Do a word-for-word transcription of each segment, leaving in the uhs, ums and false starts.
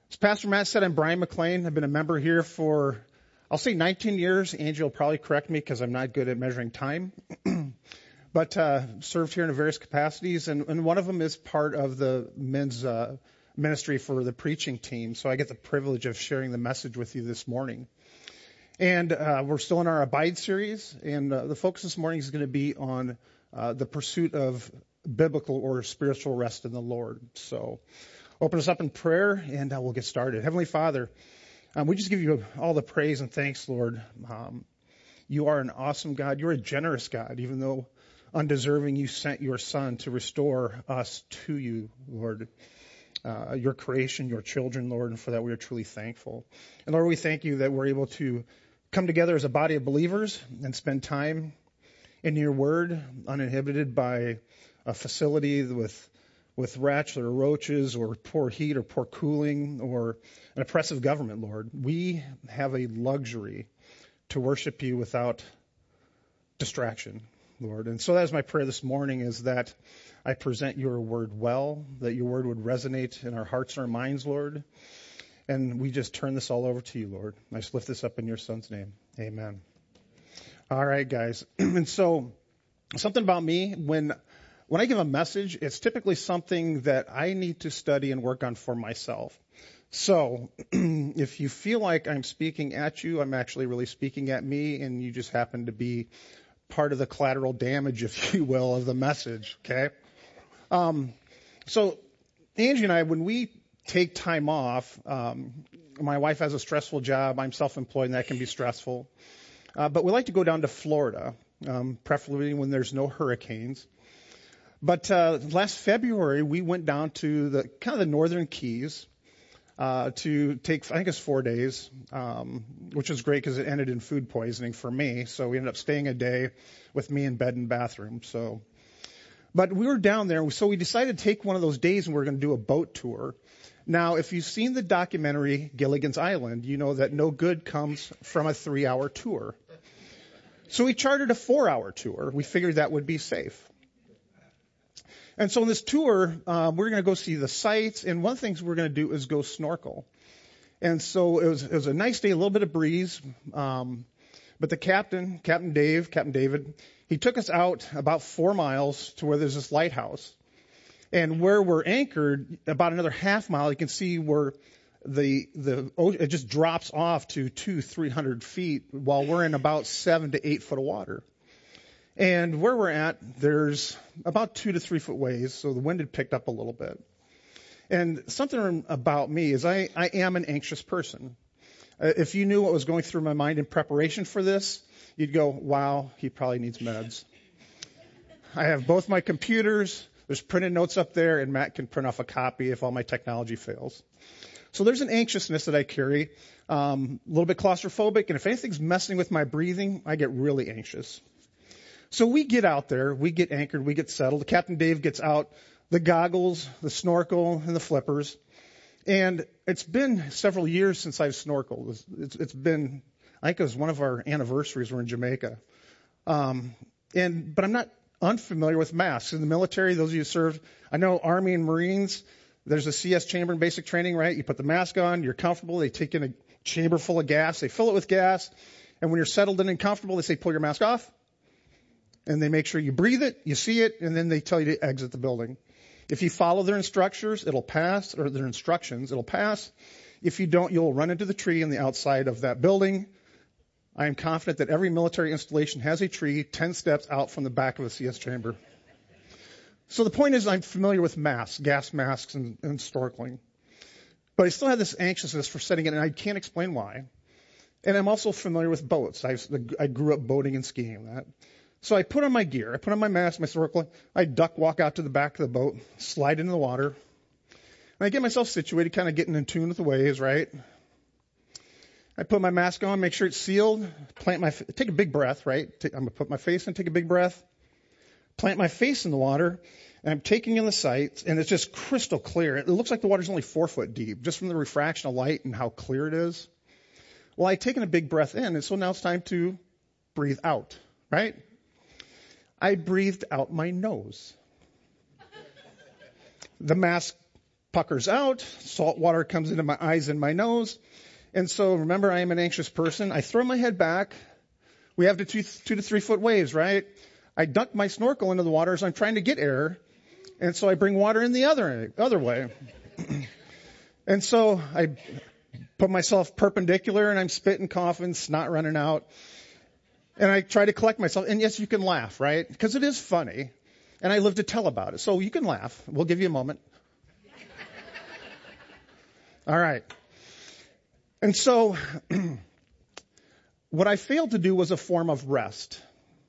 As Pastor Matt said, I'm Brian McLean. I've been a member here for, I'll say nineteen years. Angie will probably correct me because I'm not good at measuring time. But uh, served here in various capacities, and, and one of them is part of the men's uh, ministry for the preaching team. So I get the privilege of sharing the message with you this morning. And uh, we're still in our Abide series, and uh, the focus this morning is going to be on uh, the pursuit of biblical or spiritual rest in the Lord. So open us up in prayer, and uh, we'll get started. Heavenly Father, um, we just give you all the praise and thanks, Lord. Um, you are an awesome God. You're a generous God, even though undeserving, you sent your Son to restore us to you, Lord, uh, your creation, your children, Lord, and for that we are truly thankful. And Lord, we thank you that we're able to come together as a body of believers and spend time in your word, uninhibited by a facility with with rats or roaches or poor heat or poor cooling or an oppressive government, Lord. We have a luxury to worship you without distraction, Lord. And so that is my prayer this morning, is that I present your word well, that your word would resonate in our hearts and our minds, Lord. And we just turn this all over to you, Lord. I just lift this up in your Son's name. Amen. All right, guys. And so something about me, when when I give a message, it's typically something that I need to study and work on for myself. So if you feel like I'm speaking at you, I'm actually really speaking at me, and you just happen to be part of the collateral damage, if you will, of the message, okay? Um, so Angie and I, when we take time off, um, my wife has a stressful job. I'm self-employed, and that can be stressful. Uh, but we like to go down to Florida, um, preferably when there's no hurricanes. But uh, last February, we went down to the kind of the northern Keys uh, to take, I think it's four days, um, which was great because it ended in food poisoning for me. So we ended up staying a day with me in bed and bathroom. So, but we were down there, so we decided to take one of those days and we we're going to do a boat tour. Now, if you've seen the documentary Gilligan's Island, you know that no good comes from a three-hour tour. So we chartered a four-hour tour. We figured that would be safe. And so in this tour, uh, we're going to go see the sights, and one of the things we're going to do is go snorkel. And so it was, it was a nice day, a little bit of breeze, um, but the captain, Captain Dave, Captain David, he took us out about four miles to where there's this lighthouse. And where we're anchored, about another half mile, you can see where the the it just drops off to two, three hundred feet, while we're in about seven to eight foot of water. And where we're at, there's about two to three foot waves, so the wind had picked up a little bit. And something about me is I, I am an anxious person. Uh, if you knew what was going through my mind in preparation for this, you'd go, wow, he probably needs meds. I have both my computers. There's printed notes up there, and Matt can print off a copy if all my technology fails. So there's an anxiousness that I carry, um, a little bit claustrophobic, and if anything's messing with my breathing, I get really anxious. So we get out there, we get anchored, we get settled. Captain Dave gets out the goggles, the snorkel, and the flippers. And it's been several years since I've snorkeled. It's, it's, it's been, I think it was one of our anniversaries. We're in Jamaica. Um, and, but I'm not unfamiliar with masks. In the military, those of you who served, I know Army and Marines, there's a C S chamber in basic training, right? You put the mask on, you're comfortable. They take in a chamber full of gas. They fill it with gas. And when you're settled in and comfortable, they say, pull your mask off. And they make sure you breathe it, you see it, and then they tell you to exit the building. If you follow their instructions, it'll pass, or their instructions, it'll pass. If you don't, you'll run into the tree on the outside of that building. I am confident that every military installation has a tree ten steps out from the back of a C S chamber. So the point is, I'm familiar with masks, gas masks, and, and snorkeling. But I still have this anxiousness for setting it, and I can't explain why. And I'm also familiar with boats. I, I grew up boating and skiing that. So I put on my gear, I put on my mask, my snorkel, I duck walk out to the back of the boat, slide into the water, and I get myself situated, kind of getting in tune with the waves, right? I put my mask on, make sure it's sealed, plant my, take a big breath, right? I'm going to put my face in, take a big breath, plant my face in the water, and I'm taking in the sights, and it's just crystal clear. It looks like the water's only four foot deep, just from the refraction of light and how clear it is. Well, I'd taken a big breath in, and so now it's time to breathe out, right? I breathed out my nose. The mask puckers out. Salt water comes into my eyes and my nose. And so remember, I am an anxious person. I throw my head back. We have the two, two to three foot waves, right? I dunk my snorkel into the water as I'm trying to get air. And so I bring water in the other, other way. And so I put myself perpendicular and I'm spitting, coughing, snot running out. And I try to collect myself. And yes, you can laugh, right? Because it is funny. And I live to tell about it. So you can laugh. We'll give you a moment. All right. And so what I failed to do was a form of rest.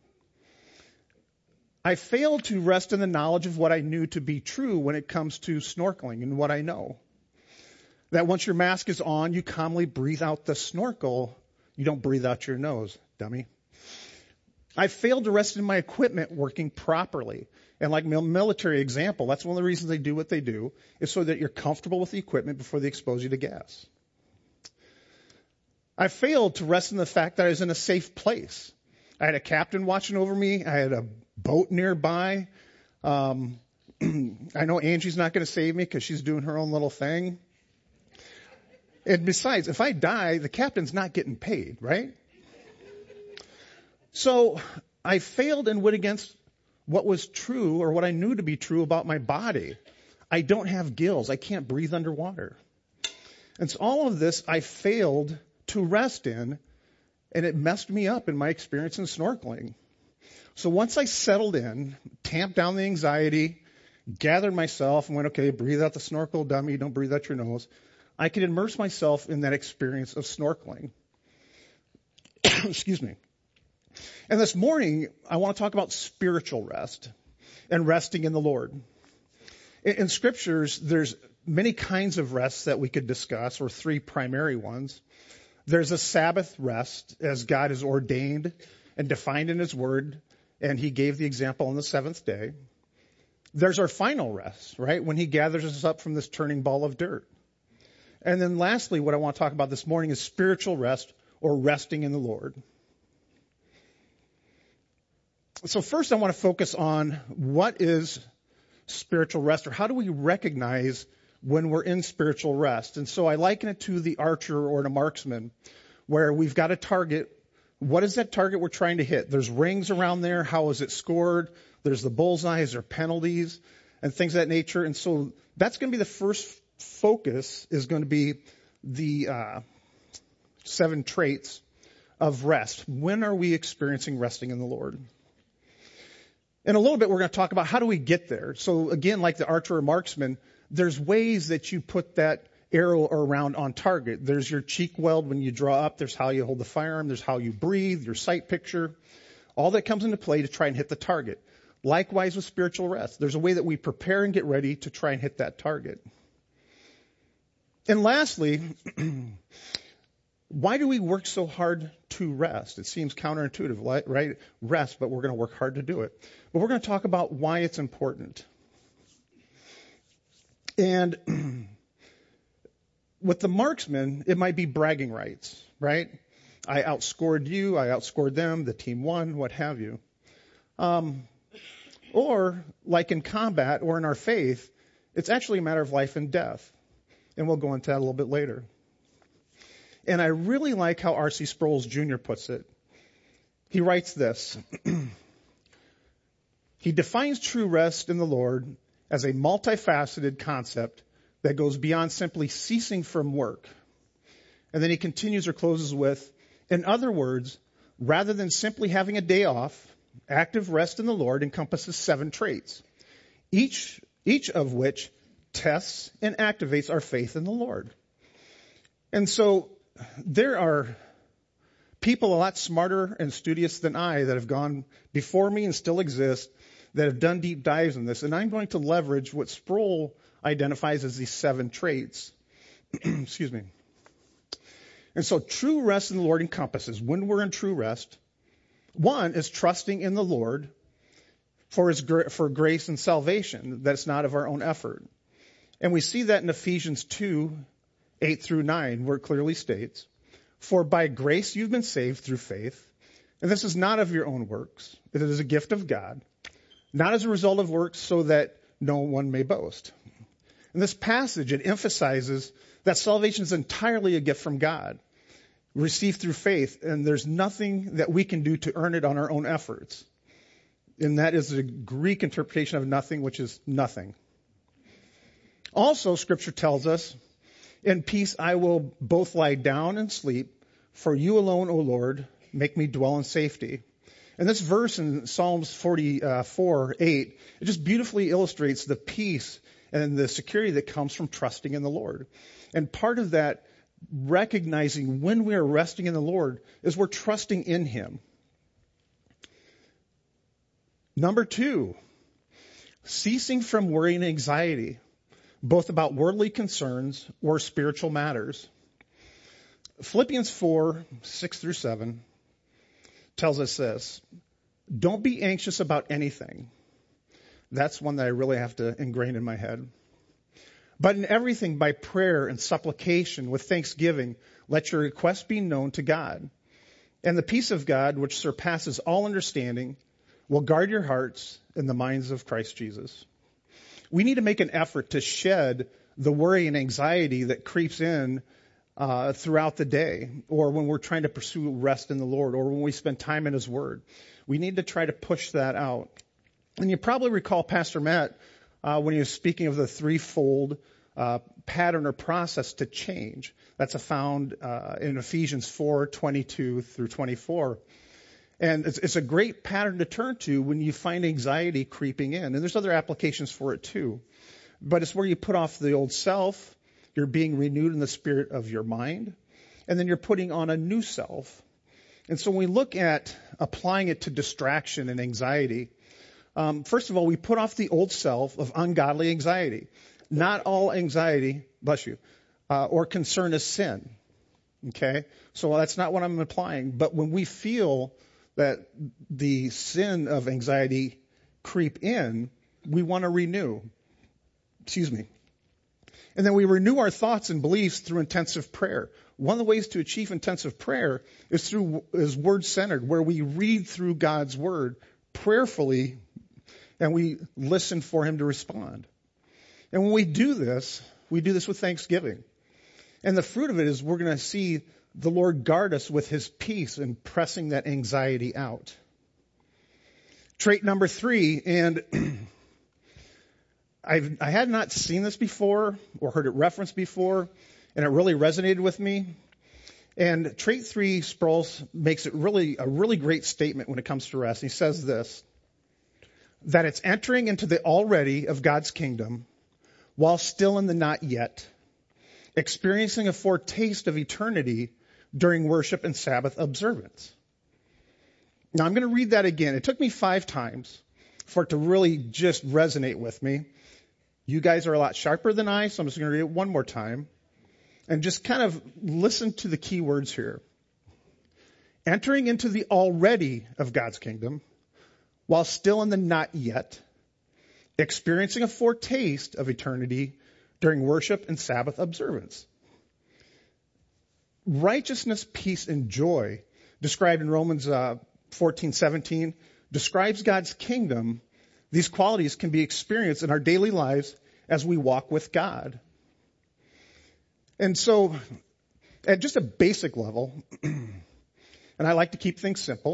I failed to rest in the knowledge of what I knew to be true when it comes to snorkeling and what I know. That once your mask is on, you calmly breathe out the snorkel. You don't breathe out your nose, dummy. I failed to rest in my equipment working properly. And like military example, that's one of the reasons they do what they do, is so that you're comfortable with the equipment before they expose you to gas. I failed to rest in the fact that I was in a safe place. I had a captain watching over me. I had a boat nearby. Um, I know Angie's not going to save me because she's doing her own little thing. And besides, if I die, the captain's not getting paid, right? So I failed and went against what was true or what I knew to be true about my body. I don't have gills. I can't breathe underwater. And so all of this I failed to rest in, and it messed me up in my experience in snorkeling. So once I settled in, tamped down the anxiety, gathered myself, and went, okay, breathe out the snorkel, dummy, don't breathe out your nose, I could immerse myself in that experience of snorkeling. Excuse me. And this morning, I want to talk about spiritual rest and resting in the Lord. In, in scriptures, there's many kinds of rests that we could discuss, or three primary ones. There's a Sabbath rest, as God has ordained and defined in His Word, and He gave the example on the seventh day. There's our final rest, right, when He gathers us up from this turning ball of dirt. And then lastly, what I want to talk about this morning is spiritual rest, or resting in the Lord. So first I want to focus on what is spiritual rest, or how do we recognize when we're in spiritual rest. And so I liken it to the archer or the marksman, where we've got a target. What is that target we're trying to hit? There's rings around there. How is it scored? There's the bullseyes or penalties and things of that nature. And so that's going to be the first focus, is going to be the uh, seven traits of rest. When are we experiencing resting in the Lord? In a little bit, we're going to talk about how do we get there. So again, like the archer or marksman, there's ways that you put that arrow around on target. There's your cheek weld when you draw up. There's how you hold the firearm. There's how you breathe, your sight picture. All that comes into play to try and hit the target. Likewise with spiritual rest. There's a way that we prepare and get ready to try and hit that target. And lastly, why do we work so hard to rest? It seems counterintuitive, right? Rest, but we're going to work hard to do it. But we're going to talk about why it's important. And with the marksman, it might be bragging rights, right? I outscored you, I outscored them, the team won, what have you. Um, or like in combat or in our faith, it's actually a matter of life and death. And we'll go into that a little bit later. And I really like how R C Sproul Junior puts it. He writes this. He defines true rest in the Lord as a multifaceted concept that goes beyond simply ceasing from work. And then he continues or closes with, in other words, rather than simply having a day off, active rest in the Lord encompasses seven traits, each, each of which tests and activates our faith in the Lord. And so there are people a lot smarter and studious than I that have gone before me and still exist that have done deep dives in this. And I'm going to leverage what Sproul identifies as these seven traits. Excuse me. And so true rest in the Lord encompasses, when we're in true rest, one is trusting in the Lord for his for grace and salvation. That's not of our own effort. And we see that in Ephesians two, eight through nine, where it clearly states, for by grace you've been saved through faith, and this is not of your own works. It is a gift of God, not as a result of works so that no one may boast. In this passage, it emphasizes that salvation is entirely a gift from God, received through faith, and there's nothing that we can do to earn it on our own efforts. And that is the Greek interpretation of nothing, which is nothing. Also, Scripture tells us, in peace I will both lie down and sleep, for you alone, O Lord, make me dwell in safety. And this verse in Psalms forty-four, eight, it just beautifully illustrates the peace and the security that comes from trusting in the Lord. And part of that, recognizing when we are resting in the Lord, is we're trusting in Him. Number two, ceasing from worry and anxiety, both about worldly concerns or spiritual matters. Philippians four, six through seven tells us this: don't be anxious about anything. That's one that I really have to ingrain in my head. But in everything, by prayer and supplication with thanksgiving, let your requests be known to God. And the peace of God, which surpasses all understanding, will guard your hearts and the minds of Christ Jesus. We need to make an effort to shed the worry and anxiety that creeps in uh, throughout the day, or when we're trying to pursue rest in the Lord, or when we spend time in His Word. We need to try to push that out. And you probably recall Pastor Matt uh, when he was speaking of the threefold uh, pattern or process to change. That's found uh, in Ephesians four, twenty-two through twenty-four. And it's, it's a great pattern to turn to when you find anxiety creeping in. And there's other applications for it too. But it's where you put off the old self, you're being renewed in the spirit of your mind, and then you're putting on a new self. And so when we look at applying it to distraction and anxiety, um, first of all, we put off the old self of ungodly anxiety. Not all anxiety, bless you, uh, or concern is sin. Okay? So that's not what I'm implying. But when we feel that the sin of anxiety creep in, we want to renew. Excuse me. And then we renew our thoughts and beliefs through intensive prayer. One of the ways to achieve intensive prayer is through is word-centered, where we read through God's word prayerfully and we listen for Him to respond. And when we do this, we do this with thanksgiving. And the fruit of it is we're going to see the Lord guard us with His peace and pressing that anxiety out. Trait number three, and I've, I had not seen this before or heard it referenced before, and it really resonated with me. And trait three, Sproul makes it really a really great statement when it comes to rest. He says this, that it's entering into the already of God's kingdom while still in the not yet, experiencing a foretaste of eternity during worship and Sabbath observance. Now, I'm going to read that again. It took me five times for it to really just resonate with me. You guys are a lot sharper than I, so I'm just going to read it one more time. And just kind of listen to the key words here. Entering into the already of God's kingdom, while still in the not yet, experiencing a foretaste of eternity during worship and Sabbath observance. Righteousness, peace, and joy, described in Romans uh, fourteen seventeen, describes God's kingdom. These qualities can be experienced in our daily lives as we walk with God. And so, at just a basic level, and I like to keep things simple,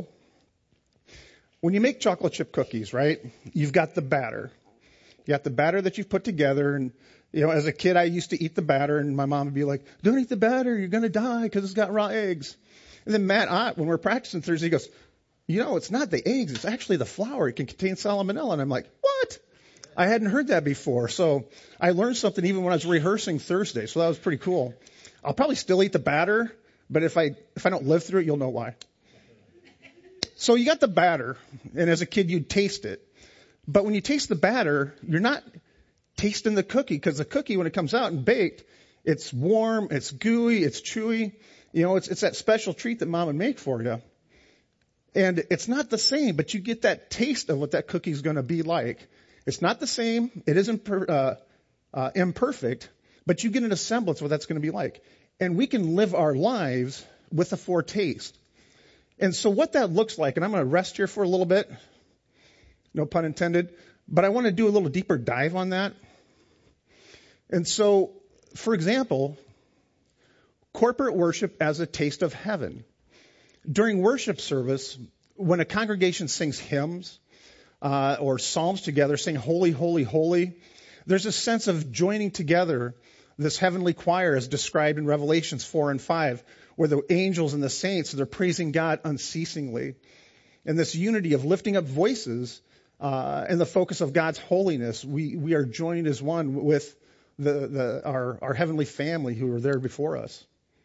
when you make chocolate chip cookies, right, you've got the batter. You got the batter that you've put together, and you know, as a kid, I used to eat the batter, and my mom would be like, "Don't eat the batter, you're going to die because it's got raw eggs." And then Matt Ott, when we're practicing Thursday, he goes, "You know, it's not the eggs, it's actually the flour. It can contain salmonella." And I'm like, "What?" I hadn't heard that before. So I learned something even when I was rehearsing Thursday, so that was pretty cool. I'll probably still eat the batter, but if I if I don't live through it, you'll know why. So you got the batter, and as a kid, you'd taste it. But when you taste the batter, you're not tasting the cookie, because the cookie, when it comes out and baked, it's warm, it's gooey, it's chewy. You know, it's it's that special treat that Mom would make for you. And it's not the same, but you get that taste of what that cookie's going to be like. It's not the same. It isn't per, uh, uh, imperfect, but you get an semblance of what that's going to be like. And we can live our lives with a foretaste. And so what that looks like, and I'm going to rest here for a little bit, no pun intended, but I want to do a little deeper dive on that. And so, for example, corporate worship as a taste of heaven. During worship service, when a congregation sings hymns uh, or psalms together, saying holy, holy, holy, there's a sense of joining together this heavenly choir as described in Revelations four and five, where the angels and the saints, they're praising God unceasingly. And this unity of lifting up voices uh, and the focus of God's holiness, we, we are joined as one with the, the, our, our heavenly family who are there before us.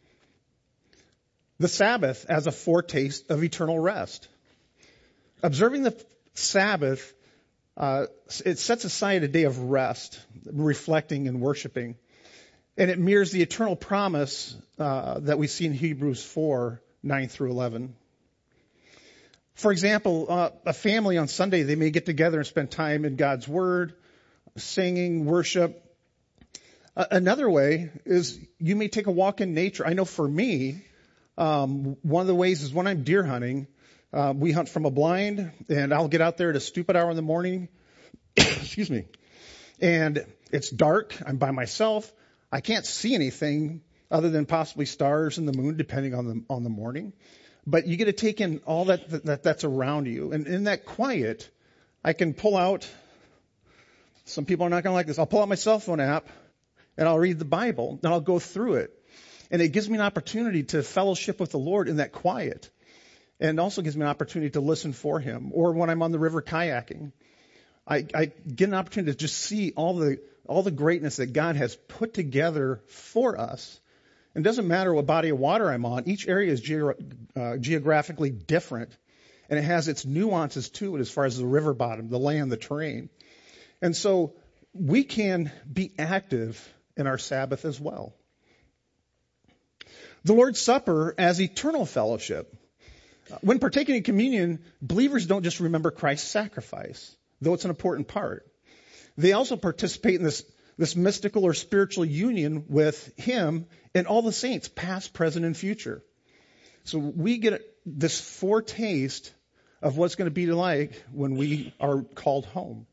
The Sabbath as a foretaste of eternal rest. Observing the Sabbath, uh, it sets aside a day of rest, reflecting and worshiping. And it mirrors the eternal promise uh, that we see in Hebrews four, nine through eleven. For example, uh, a family on Sunday, they may get together and spend time in God's Word, singing, worship. Uh, another way is you may take a walk in nature. I know for me, um, one of the ways is when I'm deer hunting, uh, we hunt from a blind, and I'll get out there at a stupid hour in the morning. Excuse me. And it's dark. I'm by myself. I can't see anything other than possibly stars and the moon, depending on the on the morning. But you get to take in all that, that that's around you. And in that quiet, I can pull out, some people are not going to like this, I'll pull out my cell phone app and I'll read the Bible and I'll go through it. And it gives me an opportunity to fellowship with the Lord in that quiet. And also gives me an opportunity to listen for Him. Or when I'm on the river kayaking, I, I get an opportunity to just see all the all the greatness that God has put together for us. It doesn't matter what body of water I'm on. Each area is ge- uh, geographically different, and it has its nuances to it as far as the river bottom, the land, the terrain. And so we can be active in our Sabbath as well. The Lord's Supper as eternal fellowship. When partaking in communion, believers don't just remember Christ's sacrifice, though it's an important part. They also participate in this, this mystical or spiritual union with Him and all the saints, past, present, and future. So we get this foretaste of what's going to be like when we are called home.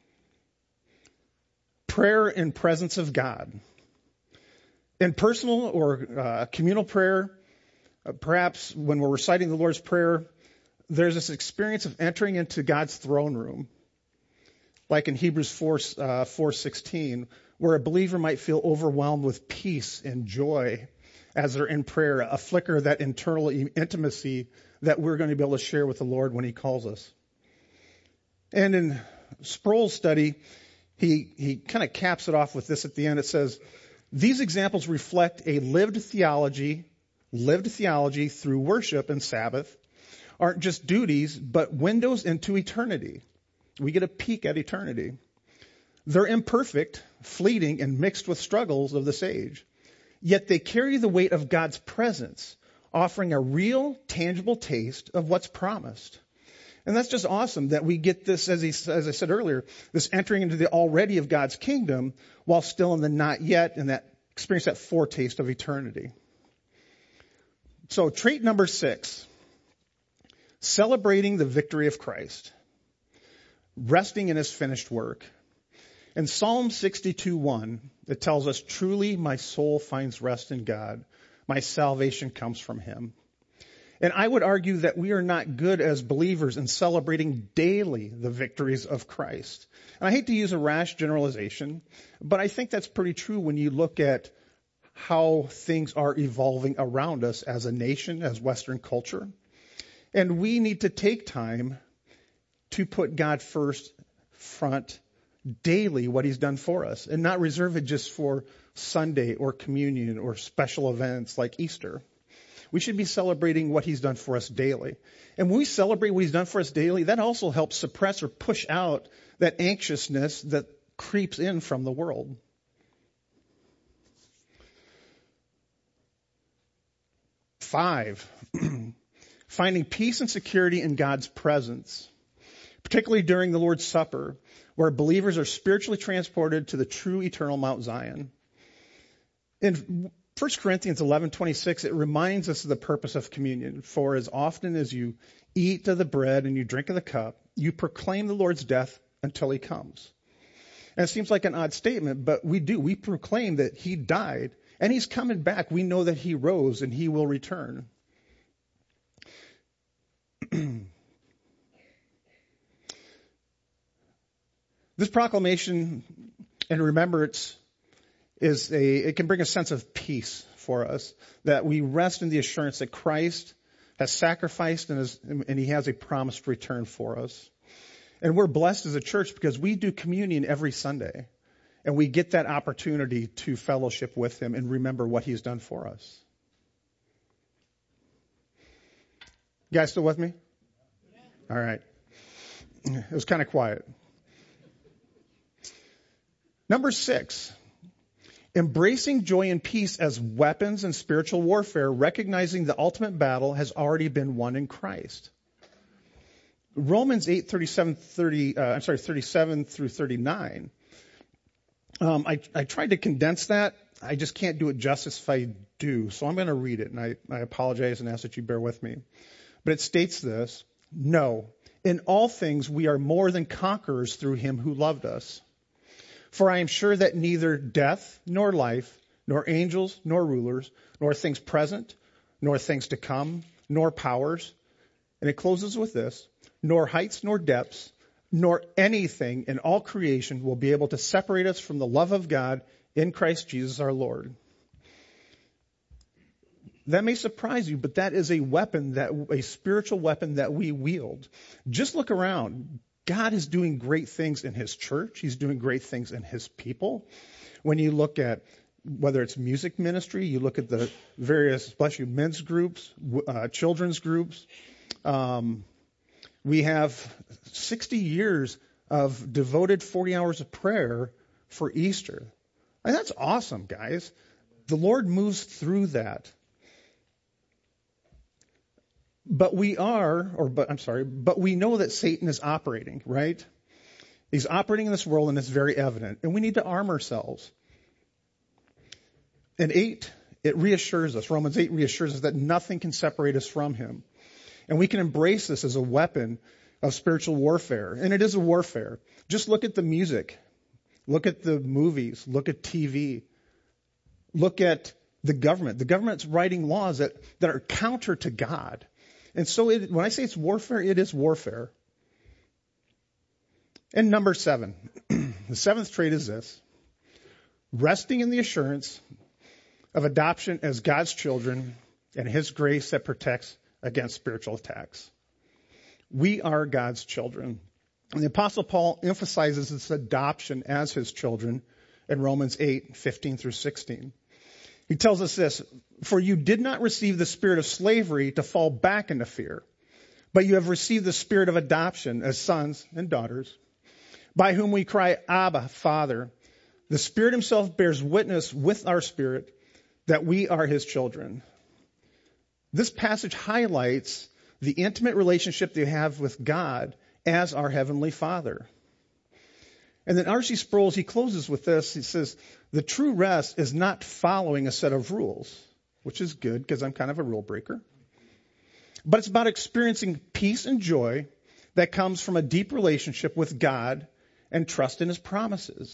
Prayer in presence of God. In personal or uh, communal prayer, uh, perhaps when we're reciting the Lord's Prayer, there's this experience of entering into God's throne room. Like in Hebrews four, uh, four sixteen, where a believer might feel overwhelmed with peace and joy as they're in prayer, a flicker of that internal intimacy that we're going to be able to share with the Lord when He calls us. And in Sproul's study, he, he kind of caps it off with this at the end. It says, these examples reflect a lived theology, lived theology through worship and Sabbath, aren't just duties, but windows into eternity. We get a peek at eternity. They're imperfect, fleeting, and mixed with struggles of this age. Yet they carry the weight of God's presence, offering a real, tangible taste of what's promised. And that's just awesome that we get this, as, he, as I said earlier, this entering into the already of God's kingdom while still in the not yet and that experience that foretaste of eternity. So trait number six, celebrating the victory of Christ. Resting in His finished work. In Psalm sixty-two one, it tells us, truly my soul finds rest in God. My salvation comes from Him. And I would argue that we are not good as believers in celebrating daily the victories of Christ. And I hate to use a rash generalization, but I think that's pretty true when you look at how things are evolving around us as a nation, as Western culture. And we need to take time to put God first, front, daily, what He's done for us, and not reserve it just for Sunday or communion or special events like Easter. We should be celebrating what He's done for us daily. And when we celebrate what He's done for us daily, that also helps suppress or push out that anxiousness that creeps in from the world. Five, finding peace and security in God's presence. Particularly during the Lord's Supper, where believers are spiritually transported to the true eternal Mount Zion. In First Corinthians eleven twenty-six, it reminds us of the purpose of communion. For as often as you eat of the bread and you drink of the cup, you proclaim the Lord's death until He comes. And it seems like an odd statement, but we do. We proclaim that he died and he's coming back. We know that he rose and he will return. This proclamation and remembrance is a, it can bring a sense of peace for us, that we rest in the assurance that Christ has sacrificed and, is, and he has a promised return for us. And we're blessed as a church because we do communion every Sunday. And we get that opportunity to fellowship with him and remember what he's done for us. You guys still with me? All right. It was kind of quiet. Number six, embracing joy and peace as weapons in spiritual warfare, recognizing the ultimate battle has already been won in Christ. Romans eight, thirty-seven, thirty, uh, I'm sorry, thirty-seven through thirty-nine. Um, I, I tried to condense that. I just can't do it justice if I do. So I'm going to read it, and I, I apologize and ask that you bear with me. But it states this: No, in all things we are more than conquerors through him who loved us. For I am sure that neither death, nor life, nor angels, nor rulers, nor things present, nor things to come, nor powers. And it closes with this: nor heights, nor depths, nor anything in all creation will be able to separate us from the love of God in Christ Jesus our Lord. That may surprise you, but that is a weapon, that a spiritual weapon that we wield. Just look around. God is doing great things in his church. He's doing great things in his people. When you look at whether it's music ministry, you look at the various, bless you, men's groups, uh, children's groups. Um, we have sixty years of devoted forty hours of prayer for Easter. And that's awesome, guys. The Lord moves through that. But we are, or but I'm sorry, but we know that Satan is operating, right? He's operating in this world, and it's very evident. And we need to arm ourselves. And eight, it reassures us. Romans eight reassures us that nothing can separate us from him. And we can embrace this as a weapon of spiritual warfare. And it is a warfare. Just look at the music. Look at the movies. Look at T V. Look at the government. The government's writing laws that, that are counter to God. And so it, when I say it's warfare, it is warfare. And number seven, the seventh trait is this: resting in the assurance of adoption as God's children and his grace that protects against spiritual attacks. We are God's children. And the Apostle Paul emphasizes this adoption as his children in Romans eight, fifteen through sixteen. He tells us this: for you did not receive the spirit of slavery to fall back into fear, but you have received the spirit of adoption as sons and daughters, by whom we cry, Abba, Father. The Spirit himself bears witness with our spirit that we are his children. This passage highlights the intimate relationship that you have with God as our Heavenly Father. And then R C Sproul, he closes with this. He says, the true rest is not following a set of rules, which is good because I'm kind of a rule breaker. But it's about experiencing peace and joy that comes from a deep relationship with God and trust in his promises.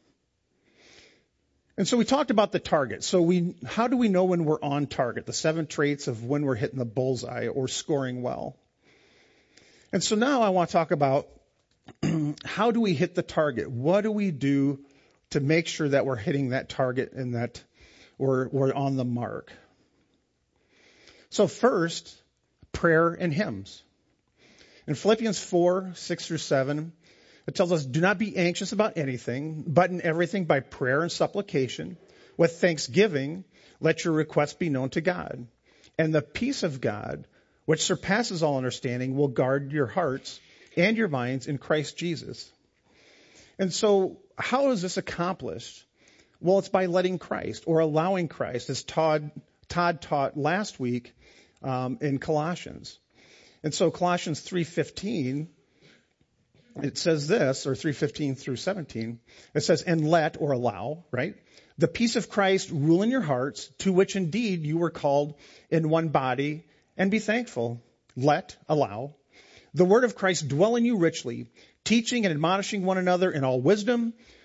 And so we talked about the target. So we, how do we know when we're on target? The seven traits of when we're hitting the bullseye or scoring well. And so now I want to talk about how do we hit the target? What do we do to make sure that we're hitting that target and that we're, we're on the mark? So first, prayer and hymns. In Philippians four, six through seven, it tells us, do not be anxious about anything, but in everything by prayer and supplication, with thanksgiving, let your requests be known to God. And the peace of God, which surpasses all understanding, will guard your hearts and your minds in Christ Jesus. And so how is this accomplished? Well, it's by letting Christ or allowing Christ, as Todd, Todd taught last week um, in Colossians. And so Colossians three fifteen, it says this, or three fifteen through seventeen, it says, and let, or allow, right? The peace of Christ rule in your hearts, to which indeed you were called in one body, and be thankful. Let, allow, the word of Christ dwell in you richly, teaching and admonishing one another in all wisdom,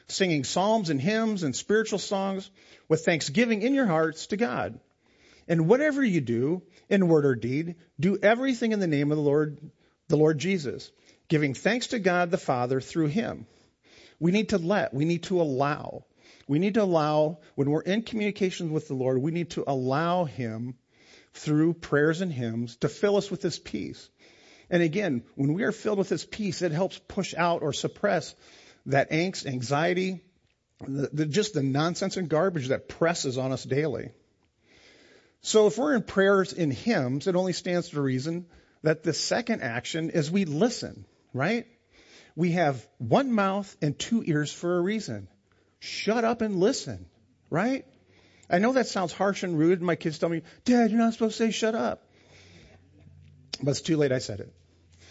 singing psalms and hymns and spiritual songs with thanksgiving in your hearts to God. And whatever you do, in word or deed, do everything in the name of the Lord, the Lord Jesus, giving thanks to God the Father through him. We need to let, we need to allow. We need to allow, when we're in communication with the Lord, we need to allow him through prayers and hymns to fill us with his peace. And again, when we are filled with his peace, it helps push out or suppress that angst, anxiety, the, the, just the nonsense and garbage that presses on us daily. So if we're in prayers in hymns, it only stands to reason that the second action is we listen, right? We have one mouth and two ears for a reason. Shut up and listen, right? I know that sounds harsh and rude. My kids tell me, Dad, you're not supposed to say shut up. But it's too late, I said it.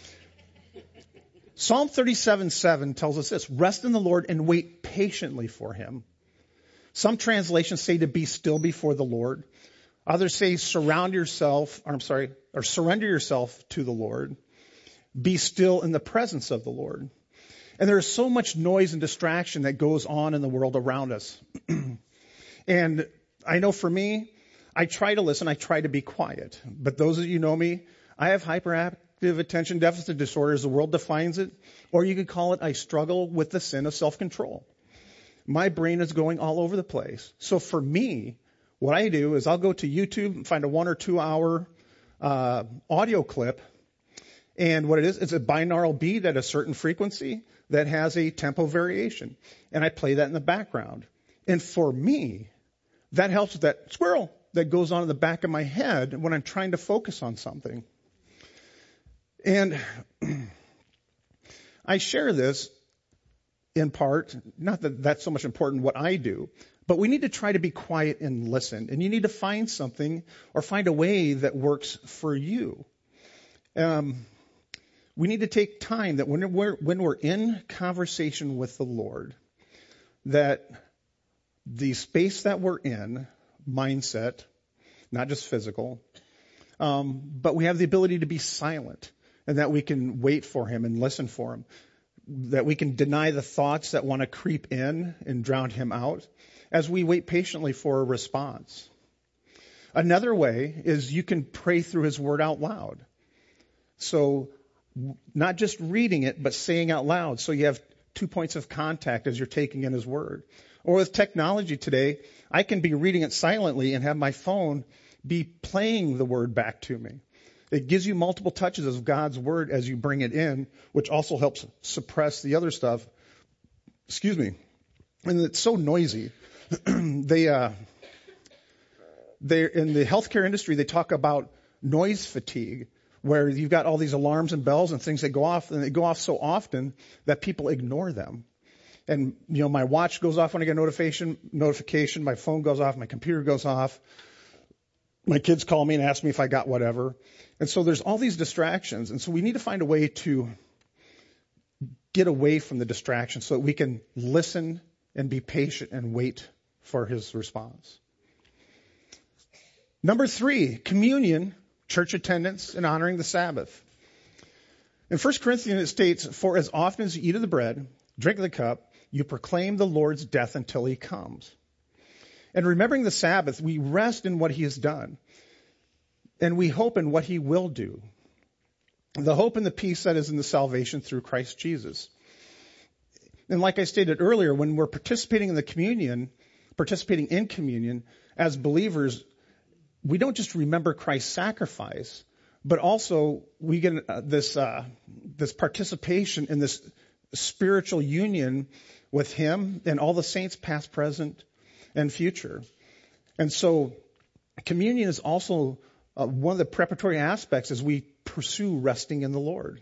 Psalm thirty-seven seven tells us this: rest in the Lord and wait patiently for him. Some translations say to be still before the Lord. Others say surround yourself, or I'm sorry, or surrender yourself to the Lord. Be still in the presence of the Lord. And there is so much noise and distraction that goes on in the world around us. And I know for me, I try to listen, I try to be quiet. But those of you who know me, I have hyperactive attention deficit disorder as the world defines it. Or you could call it I struggle with the sin of self-control. My brain is going all over the place. So for me, what I do is I'll go to YouTube and find a one or two hour uh, audio clip. And what it is, it's a binaural beat at a certain frequency that has a tempo variation. And I play that in the background. And for me, that helps with that squirrel that goes on in the back of my head when I'm trying to focus on something. And I share this in part, not that that's so much important what I do, but we need to try to be quiet and listen. And you need to find something or find a way that works for you. Um, we need to take time that when we're, when we're in conversation with the Lord, that the space that we're in, mindset, not just physical, um, but we have the ability to be silent and that we can wait for him and listen for him, that we can deny the thoughts that want to creep in and drown him out as we wait patiently for a response. Another way is you can pray through his word out loud. So not just reading it, but saying out loud. So you have two points of contact as you're taking in his word. Or with technology today, I can be reading it silently and have my phone be playing the word back to me. It gives you multiple touches of God's word as you bring it in, which also helps suppress the other stuff. Excuse me. And it's so noisy. they, uh, they in the healthcare industry, they talk about noise fatigue, where you've got all these alarms and bells and things that go off, and they go off so often that people ignore them. And, you know, my watch goes off when I get a notification, notification, my phone goes off, my computer goes off. My kids call me and ask me if I got whatever. And so there's all these distractions. And so we need to find a way to get away from the distractions so that we can listen and be patient and wait for his response. Number three, communion, church attendance, and honoring the Sabbath. In First Corinthians it states, for as often as you eat of the bread, drink of the cup, you proclaim the Lord's death until he comes. And remembering the Sabbath, we rest in what he has done. And we hope in what he will do. The hope and the peace that is in the salvation through Christ Jesus. And like I stated earlier, when we're participating in the communion, participating in communion, as believers, we don't just remember Christ's sacrifice, but also we get uh, this uh, this participation in this spiritual union with him and all the saints past, present, and future. And so communion is also uh, one of the preparatory aspects as we pursue resting in the Lord.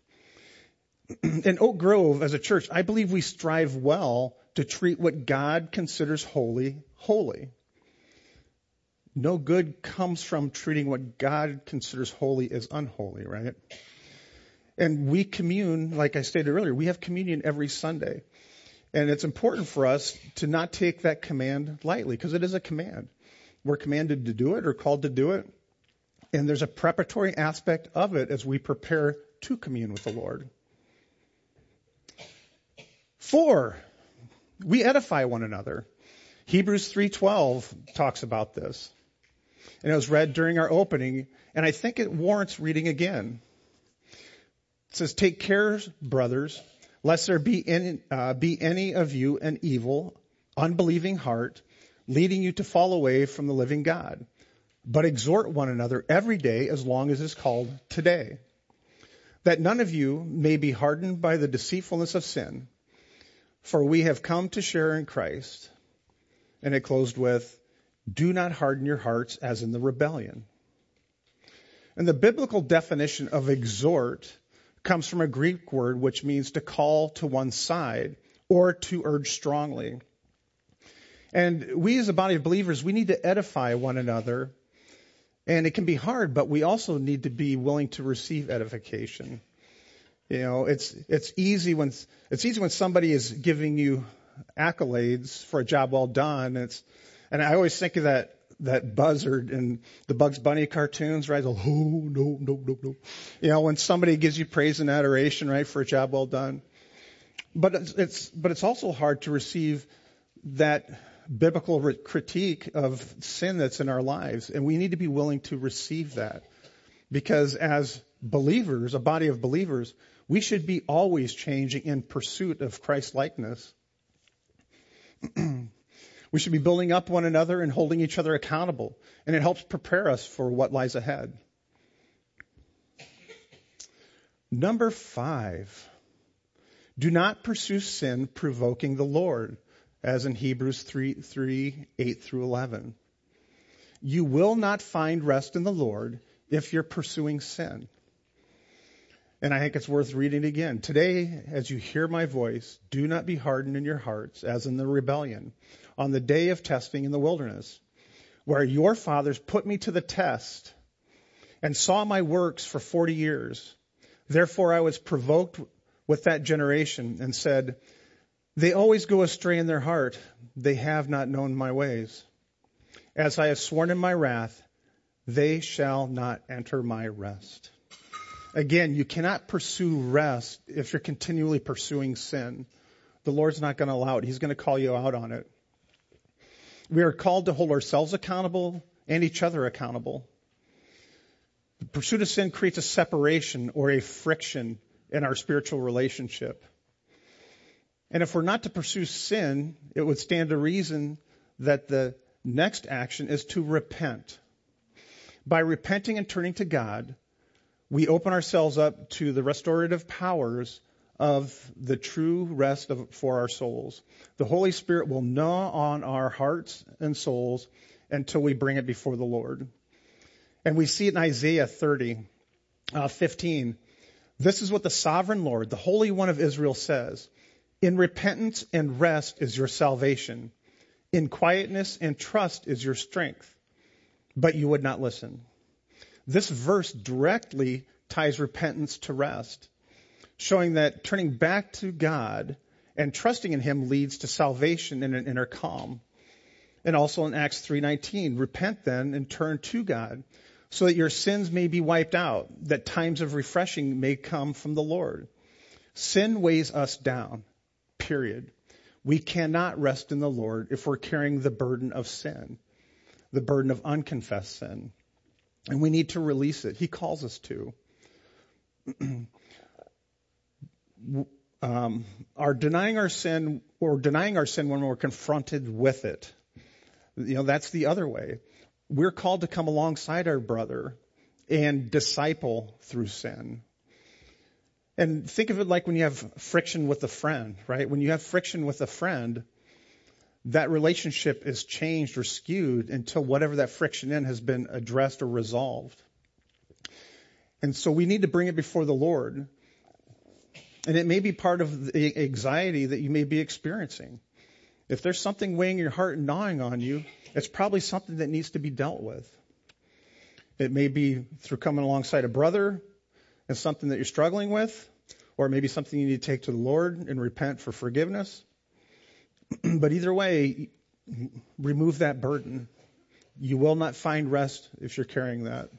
In Oak Grove, as a church, I believe we strive well to treat what God considers holy, holy. No good comes from treating what God considers holy as unholy, right? And we commune, like I stated earlier, we have communion every Sunday. And it's important for us to not take that command lightly, because it is a command. We're commanded to do it or called to do it. And there's a preparatory aspect of it as we prepare to commune with the Lord. Four, We edify one another. Hebrews three twelve talks about this. And it was read during our opening, and I think it warrants reading again. It says, "Take care, brothers, lest there be any, uh, be any of you an evil, unbelieving heart, leading you to fall away from the living God. But exhort one another every day as long as it is called today, that none of you may be hardened by the deceitfulness of sin. For we have come to share in Christ." And it closed with, "Do not harden your hearts as in the rebellion." And the biblical definition of exhort comes from a Greek word which means to call to one side or to urge strongly. And we as a body of believers, we need to edify one another. And it can be hard, but we also need to be willing to receive edification. You know, it's it's easy when it's easy when somebody is giving you accolades for a job well done. It's and I always think of that that buzzard in the Bugs Bunny cartoons, right? Oh, no, no, no, no. You know, when somebody gives you praise and adoration, right, for a job well done. But it's, it's but it's also hard to receive that biblical re- critique of sin that's in our lives, and we need to be willing to receive that, because as believers, a body of believers, we should be always changing in pursuit of Christ likeness. We should be building up one another and holding each other accountable, and it helps prepare us for what lies ahead. Number five, do not pursue sin provoking the Lord, as in Hebrews three, three, eight through eleven. You will not find rest in the Lord if you're pursuing sin. And I think it's worth reading again. Today, as you hear my voice, do not be hardened in your hearts, as in the rebellion, on the day of testing in the wilderness, where your fathers put me to the test and saw my works for forty years. Therefore I was provoked with that generation and said, they always go astray in their heart. They have not known my ways. As I have sworn in my wrath, they shall not enter my rest. Again, you cannot pursue rest if you're continually pursuing sin. The Lord's not going to allow it. He's going to call you out on it. We are called to hold ourselves accountable and each other accountable. The pursuit of sin creates a separation or a friction in our spiritual relationship. And if we're not to pursue sin, it would stand to reason that the next action is to repent. By repenting and turning to God, we open ourselves up to the restorative powers of the true rest of, for our souls. The Holy Spirit will gnaw on our hearts and souls until we bring it before the Lord. And we see it in Isaiah thirty, uh, fifteen. This is what the sovereign Lord, the Holy One of Israel, says. In repentance and rest is your salvation. In quietness and trust is your strength. But you would not listen. This verse directly ties repentance to rest, showing that turning back to God and trusting in Him leads to salvation and an inner calm. And also in Acts three nineteen, repent then and turn to God so that your sins may be wiped out, that times of refreshing may come from the Lord. Sin weighs us down, period. We cannot rest in the Lord if we're carrying the burden of sin, the burden of unconfessed sin. And we need to release it. He calls us to. um, our denying our sin, or denying our sin when we're confronted with it. You know, that's the other way. We're called to come alongside our brother and disciple through sin. And think of it like when you have friction with a friend, right? When you have friction with a friend, that relationship is changed or skewed until whatever that friction in has been addressed or resolved. And so we need to bring it before the Lord. And it may be part of the anxiety that you may be experiencing. If there's something weighing your heart and gnawing on you, it's probably something that needs to be dealt with. It may be through coming alongside a brother and something that you're struggling with, or maybe something you need to take to the Lord and repent for forgiveness. But either way, remove that burden. You will not find rest if you're carrying that.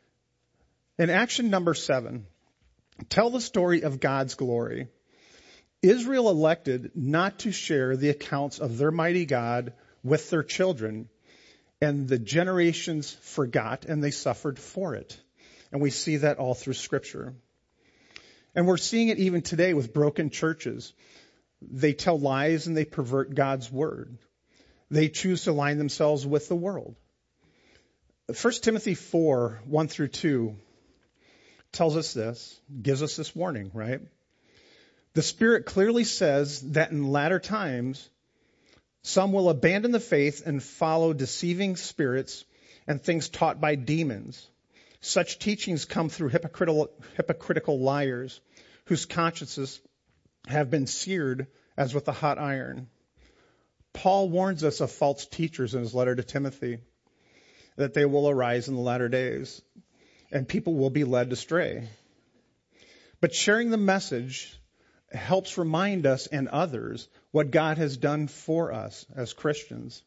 And action number seven, tell the story of God's glory. Israel elected not to share the accounts of their mighty God with their children, and the generations forgot and they suffered for it. And we see that all through Scripture. And we're seeing it even today with broken churches. They tell lies and they pervert God's word. They choose to align themselves with the world. First Timothy four, one through two tells us this, gives us this warning, right? The Spirit clearly says that in latter times, some will abandon the faith and follow deceiving spirits and things taught by demons. Such teachings come through hypocritical, hypocritical liars whose consciences have been seared as with a hot iron. Paul warns us of false teachers in his letter to Timothy, that they will arise in the latter days and people will be led astray. But sharing the message helps remind us and others what God has done for us as Christians.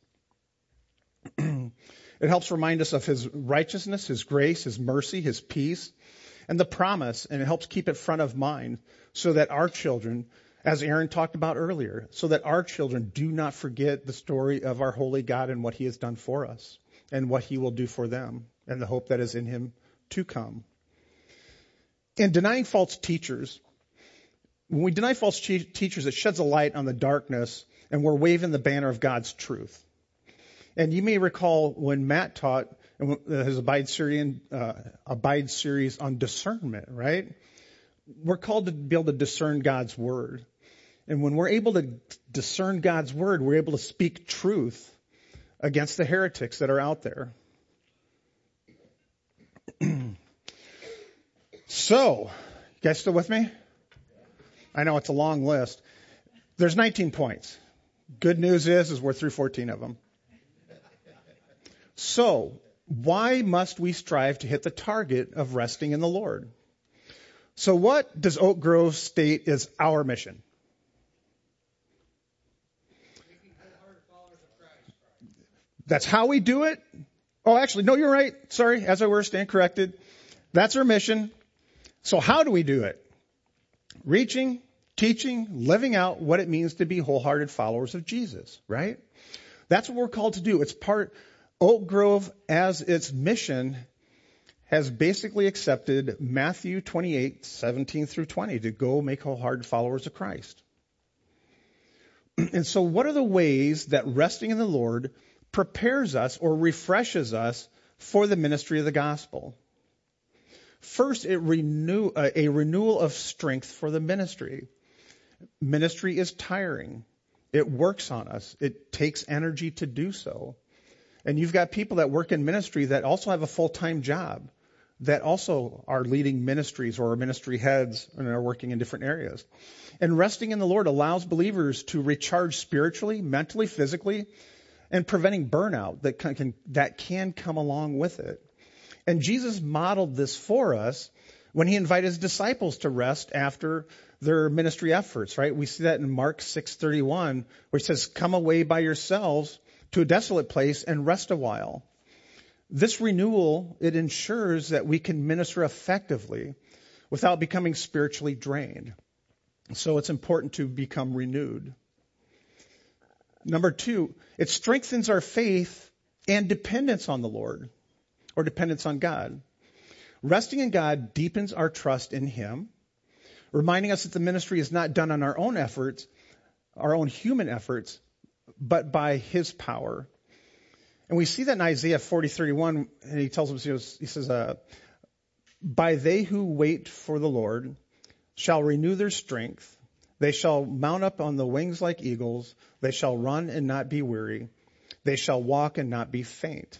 It helps remind us of his righteousness, his grace, his mercy, his peace, and the promise, and it helps keep it front of mind so that our children, as Aaron talked about earlier, so that our children do not forget the story of our holy God and what he has done for us and what he will do for them and the hope that is in him to come. In denying false teachers, when we deny false che- teachers, it sheds a light on the darkness and we're waving the banner of God's truth. And you may recall when Matt taught his Abide series, uh, Abide series on discernment, right? We're called to be able to discern God's word. And when we're able to discern God's word, we're able to speak truth against the heretics that are out there. So, you guys still with me? I know it's a long list. There's nineteen points. Good news is, is we're through fourteen of them. So, why must we strive to hit the target of resting in the Lord? So what does Oak Grove state is our mission? That's how we do it? Oh, actually, no, you're right. Sorry, as I were, stand corrected. That's our mission. So how do we do it? Reaching, teaching, living out what it means to be wholehearted followers of Jesus, right? That's what we're called to do. It's part, Oak Grove as its mission has basically accepted Matthew twenty-eight, seventeen through twenty to go make wholehearted followers of Christ. And so what are the ways that resting in the Lord prepares us or refreshes us for the ministry of the gospel? First, it renew, uh, a renewal of strength for the ministry. Ministry is tiring. It works on us. It takes energy to do so. And you've got people that work in ministry that also have a full-time job, that also are leading ministries or are ministry heads and are working in different areas. And resting in the Lord allows believers to recharge spiritually, mentally, physically, and preventing burnout that can, can, that can come along with it. And Jesus modeled this for us when he invited his disciples to rest after their ministry efforts, right? We see that in Mark six thirty-one, where he says, "Come away by yourselves to a desolate place and rest a while." This renewal, it ensures that we can minister effectively without becoming spiritually drained. So it's important to become renewed. Number two, it strengthens our faith and dependence on the Lord, or dependence on God. Resting in God deepens our trust in him, reminding us that the ministry is not done on our own efforts, our own human efforts, but by his power. And we see that in Isaiah forty thirty-one, and he tells us, he says, uh, "By they who wait for the Lord shall renew their strength. They shall mount up on the wings like eagles. They shall run and not be weary. They shall walk and not be faint."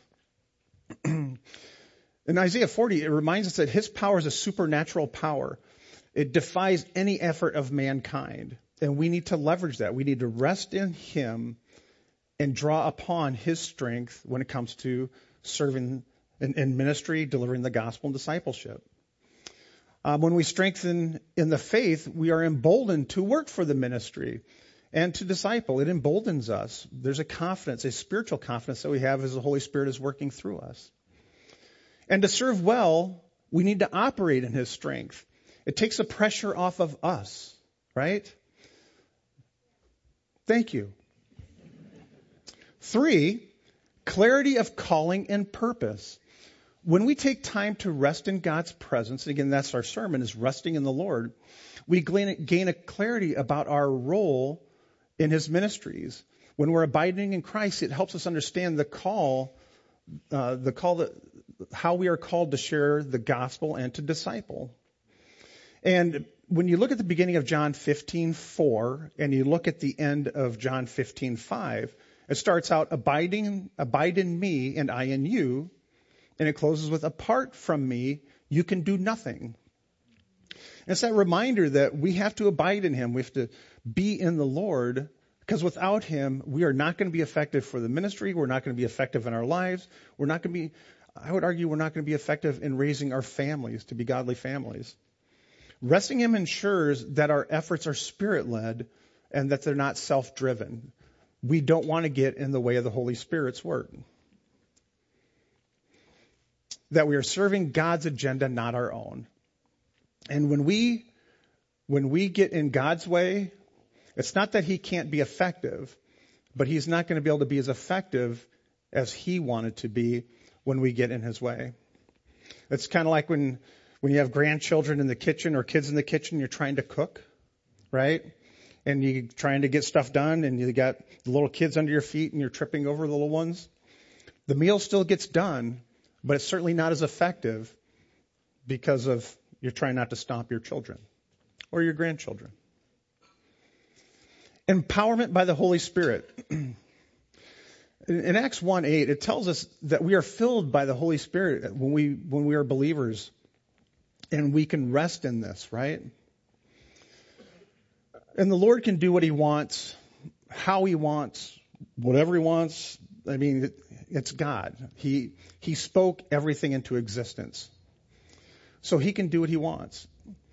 In Isaiah forty, it reminds us that his power is a supernatural power. It defies any effort of mankind. And we need to leverage that. We need to rest in him and draw upon his strength when it comes to serving in, in ministry, delivering the gospel and discipleship. Um, when we strengthen in the faith, we are emboldened to work for the ministry and to disciple. It emboldens us. There's a confidence, a spiritual confidence that we have as the Holy Spirit is working through us. And to serve well, we need to operate in his strength. It takes the pressure off of us, right? Thank you. Three, clarity of calling and purpose. When we take time to rest in God's presence, and again, that's our sermon, is resting in the Lord, we gain a clarity about our role in his ministries. When we're abiding in Christ, it helps us understand the call, uh, the call that, how we are called to share the gospel and to disciple. And when you look at the beginning of John fifteen four and you look at the end of John fifteen five, it starts out, abiding, abide in me and I in you. And it closes with, apart from me, you can do nothing. And it's that reminder that we have to abide in him. We have to be in the Lord, because without him, we are not going to be effective for the ministry. We're not going to be effective in our lives. We're not going to be, I would argue, we're not going to be effective in raising our families to be godly families. Resting in him ensures that our efforts are spirit-led and that they're not self-driven. We don't want to get in the way of the Holy Spirit's work. That we are serving God's agenda, not our own. And when we when we get in God's way, it's not that he can't be effective, but he's not going to be able to be as effective as he wanted to be when we get in his way. It's kind of like when when you have grandchildren in the kitchen or kids in the kitchen, you're trying to cook, right? And you're trying to get stuff done, and you got the little kids under your feet, and you're tripping over the little ones. The meal still gets done, but it's certainly not as effective because of you're trying not to stomp your children or your grandchildren. Empowerment by the Holy Spirit. In Acts one eight, it tells us that we are filled by the Holy Spirit when we when we are believers, and we can rest in this, right? And the Lord can do what he wants, how he wants, whatever he wants. I mean, it's God. He he spoke everything into existence. So he can do what he wants.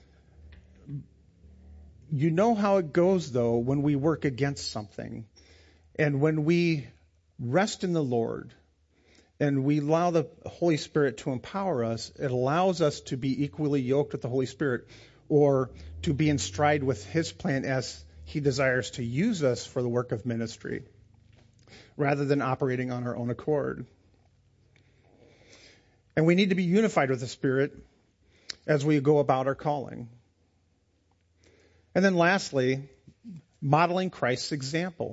You know how it goes, though, when we work against something. And when we rest in the Lord and we allow the Holy Spirit to empower us, it allows us to be equally yoked with the Holy Spirit, or to be in stride with his plan as he desires to use us for the work of ministry, rather than operating on our own accord. And we need to be unified with the Spirit as we go about our calling. And then lastly, modeling Christ's example.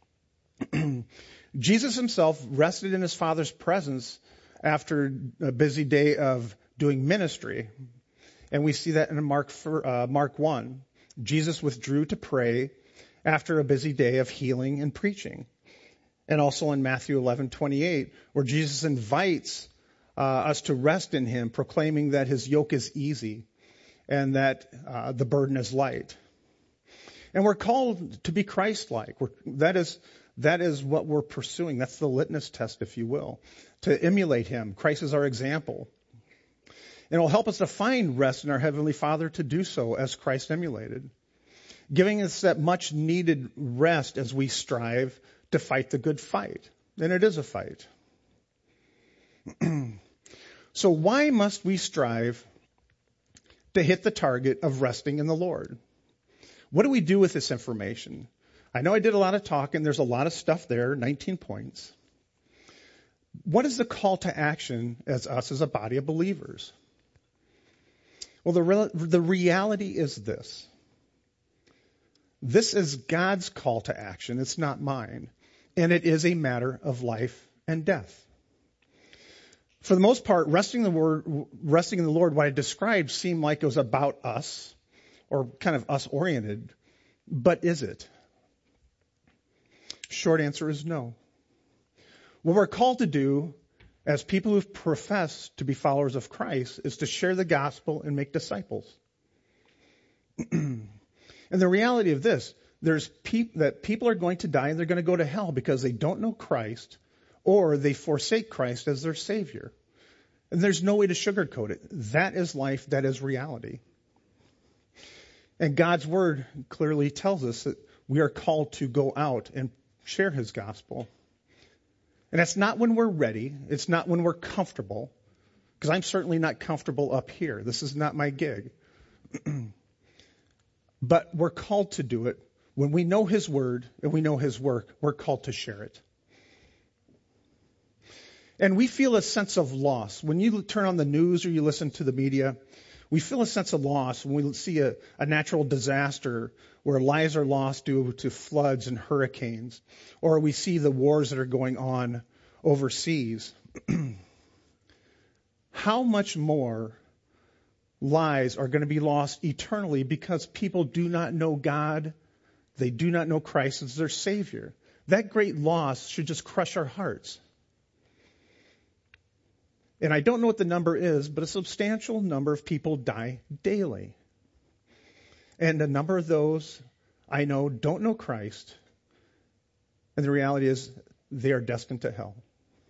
Jesus himself rested in his Father's presence after a busy day of doing ministry. And we see that in Mark, uh, Mark one. Jesus withdrew to pray after a busy day of healing and preaching. And also in Matthew eleven twenty-eight, where Jesus invites uh, us to rest in him, proclaiming that his yoke is easy and that uh, the burden is light. And we're called to be Christ-like. We're, that is, that is what we're pursuing. That's the litmus test, if you will, to emulate him. Christ is our example. And it will help us to find rest in our Heavenly Father to do so as Christ emulated, giving us that much needed rest as we strive to fight the good fight. And it is a fight. So why must we strive to hit the target of resting in the Lord? What do we do with this information? I know I did a lot of talking. There's a lot of stuff there, nineteen points. What is the call to action as us as a body of believers? Well, the, re- the reality is this. This is God's call to action. It's not mine. And it is a matter of life and death. For the most part, resting, the word, resting in the Lord, what I described seemed like it was about us, or kind of us-oriented. But is it? Short answer is no. What we're called to do as people who profess to be followers of Christ is to share the gospel and make disciples. And the reality of this, there's pe- that people are going to die and they're going to go to hell because they don't know Christ, or they forsake Christ as their Savior. And there's no way to sugarcoat it. That is life. That is reality. And God's Word clearly tells us that we are called to go out and share His gospel. And that's not when we're ready. It's not when we're comfortable. Because I'm certainly not comfortable up here. This is not my gig. But we're called to do it when we know his word and we know his work, we're called to share it. And we feel a sense of loss. When you turn on the news or you listen to the media, we feel a sense of loss when we see a, a natural disaster where lives are lost due to floods and hurricanes, or we see the wars that are going on overseas. How much more lives are going to be lost eternally because people do not know God, they do not know Christ as their Savior? That great loss should just crush our hearts. And I don't know what the number is, but a substantial number of people die daily. And a number of those I know don't know Christ. And the reality is they are destined to hell.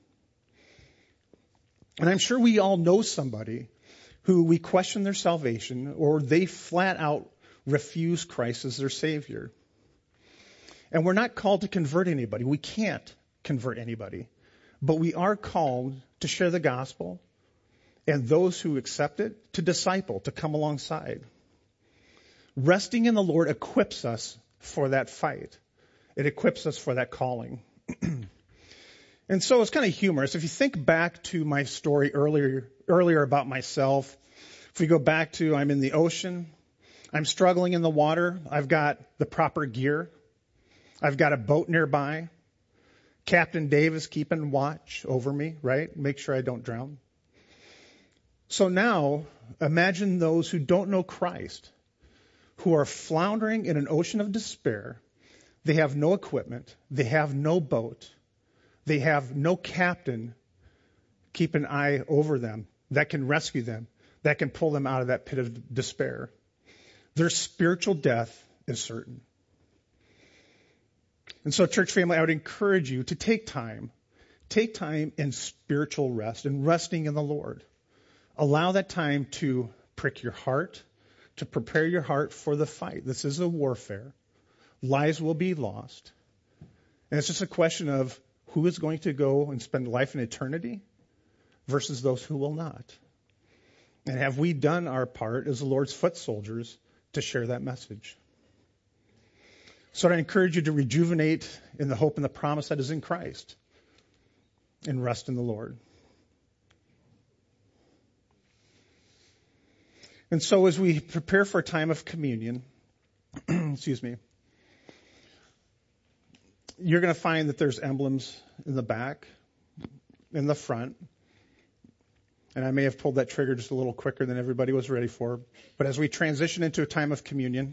And I'm sure we all know somebody who we question their salvation, or they flat out refuse Christ as their Savior. And we're not called to convert anybody. We can't convert anybody. But we are called to share the gospel, and those who accept it, to disciple, to come alongside. Resting in the Lord equips us for that fight. It equips us for that calling. And so it's kind of humorous. If you think back to my story earlier, earlier about myself, if we go back to I'm in the ocean, I'm struggling in the water, I've got the proper gear, I've got a boat nearby, Captain Dave is keeping watch over me, right? Make sure I don't drown. So now, imagine those who don't know Christ, who are floundering in an ocean of despair. They have no equipment. They have no boat. They have no captain keep an eye over them that can rescue them, that can pull them out of that pit of despair. Their spiritual death is certain. And so, church family, I would encourage you to take time. Take time in spiritual rest and resting in the Lord. Allow that time to prick your heart, to prepare your heart for the fight. This is a warfare. Lives will be lost. And it's just a question of who is going to go and spend life in eternity versus those who will not. And have we done our part as the Lord's foot soldiers to share that message? So I encourage you to rejuvenate in the hope and the promise that is in Christ and rest in the Lord. And so as we prepare for a time of communion, excuse me, you're going to find that there's emblems in the back, in the front. And I may have pulled that trigger just a little quicker than everybody was ready for. But as we transition into a time of communion,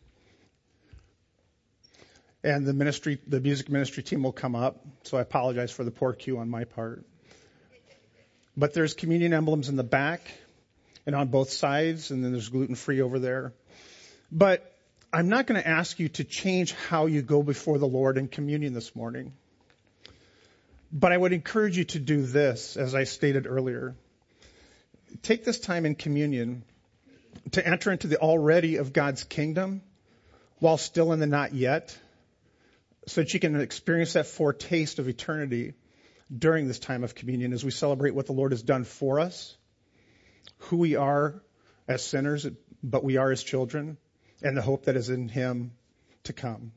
and the ministry, the music ministry team will come up. So I apologize for the poor cue on my part. But there's communion emblems in the back and on both sides, and then there's gluten-free over there. But I'm not going to ask you to change how you go before the Lord in communion this morning. But I would encourage you to do this, as I stated earlier. Take this time in communion to enter into the already of God's kingdom while still in the not yet, so that you can experience that foretaste of eternity during this time of communion as we celebrate what the Lord has done for us, who we are as sinners, but we are His children, and the hope that is in Him to come.